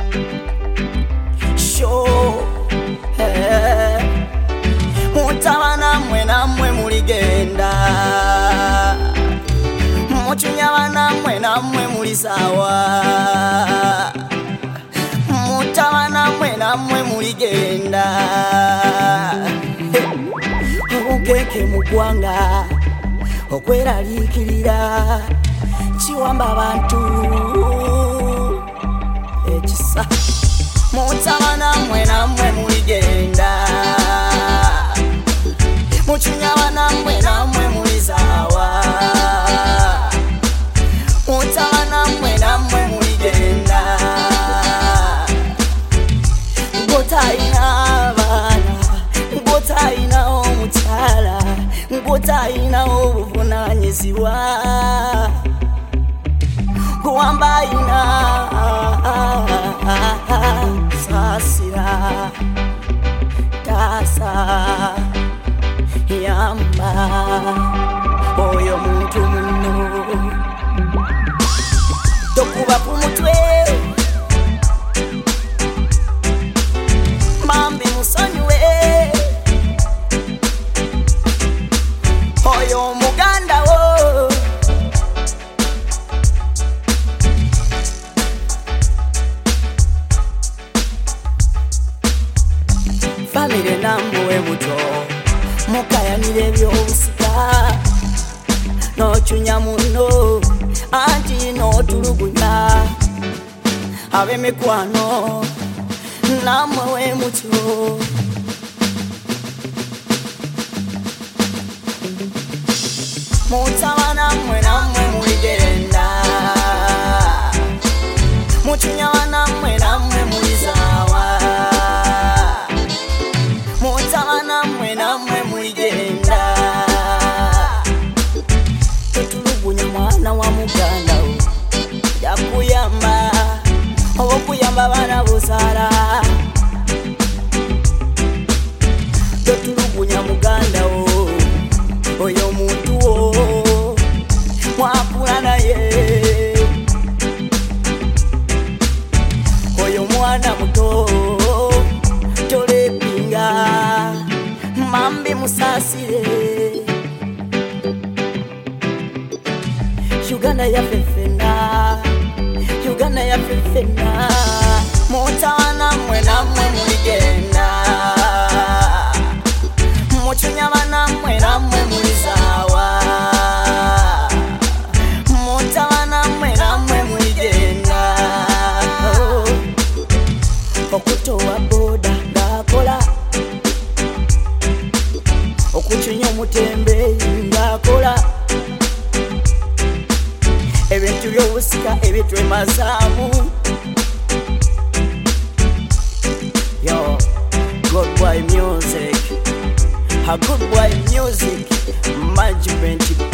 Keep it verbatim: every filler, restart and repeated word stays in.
show eh. Mutabana mwe namwe muligenda, muchunyabana mwe namwe mulisawa, mutabana mwe namwe muligenda. Obukeke mugwanga okweralikirira kiwamba abantu ekisa. Mutabana mwe namwe muligenda, muchunyabana mwe namwe mulisawa, mutabana mwe namwe muligenda. Ngotaina abana, ngotaina omukyala, ngotaina obuvunanyizibwa, kuwamba ina sasira tasa yamba oyo muntu muno tokuba ku mutwe mambi musonywe oyo muganda wo. Famire namwe buto mukayanire byobusika nochunya muno anti notulugunya abemikwano namwe muto. Mutabana mwe namwe muligenda, muchunyabana mwe namwe mulisawa, mutabana mwe namwe muligenda. Tetulugunya mwana wa muganda wo yakuyamba obokuyamba bana busara. Tetulugunya muganda wo oyo muntu wo mwakula naye, oyo mwana muto tolepinga mambi musasire. Uganda ya fefena, Uganda ya fefena. Mutabana mwe namwe muligenda, muchunyabana mwe namwe mulisawa, mutabana mwe namwe muligenda. Okutowa boda ngakola, okuchunya omutembeeyi ngakola, ebintu by'obusika ebitwemazaamu. Yo, good boy music, a good boy music management.